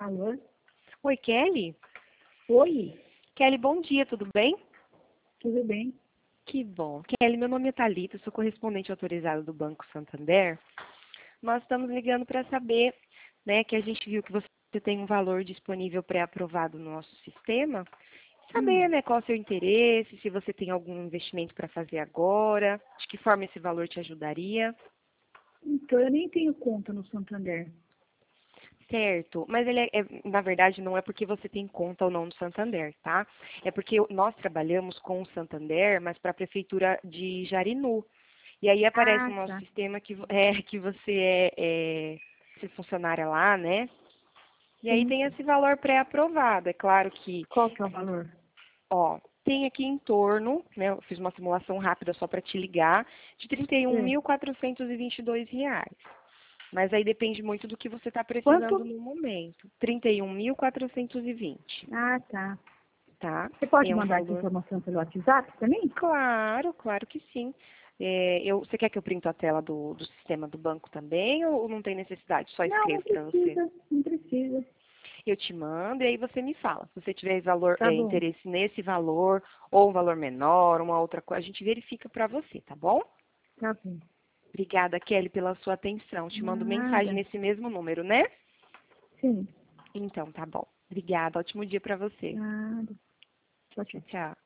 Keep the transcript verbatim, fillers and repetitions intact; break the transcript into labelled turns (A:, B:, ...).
A: Alô?
B: Oi, Kelly?
A: Oi,
B: Kelly, bom dia, tudo bem?
A: tudo bem?
B: Que bom. Kelly, meu nome é Thalita, sou correspondente autorizada do Banco Santander. Nós estamos ligando para saber, né, que a gente viu que você tem um valor disponível pré-aprovado no nosso sistema. Saber,
A: Hum,
B: né, qual é o seu interesse, se você tem algum investimento para fazer agora, de que forma esse valor te ajudaria.
A: então, eu nem tenho conta no Santander.
B: Certo, mas ele é, é- na verdade não é porque você tem conta ou não no Santander, tá? É porque nós trabalhamos com o Santander, mas para a prefeitura de Jarinu. E aí aparece
A: Ah,
B: no nosso
A: tá.
B: sistema que, vo- é, que você é, é se funcionária lá, né? E aí
A: Sim.
B: tem esse valor pré-aprovado. É claro que,
A: Qual que é o valor?
B: ó, tem aqui em torno, né? Eu fiz uma simulação rápida só para te ligar, de trinta e um
A: É.
B: mil quatrocentos e vinte e dois reais. Mas aí depende muito do que você está precisando
A: Quanto?
B: no momento. trinta e um mil quatrocentos e vinte,
A: Ah, tá.
B: tá?
A: Você pode
B: É um
A: mandar essa
B: valor.
A: informação pelo WhatsApp também?
B: Claro, claro que sim. É, eu, você quer que eu printe a tela do, do sistema do banco também ou não tem necessidade? Só
A: Não, não
B: escrevo para você.
A: precisa, não precisa.
B: Eu te mando e aí você me fala. Se você tiver valor,
A: Tá
B: é,
A: bom,
B: interesse nesse valor ou um valor menor, uma outra coisa, a gente verifica para você, tá bom?
A: tá bom.
B: Obrigada, Kelly, pela sua atenção. Te mando mensagem
A: Nada.
B: nesse mesmo número, né?
A: Sim,
B: Então, tá bom. Obrigada. Ótimo dia para você.
A: nada. Tchau, tchau.
B: Tchau.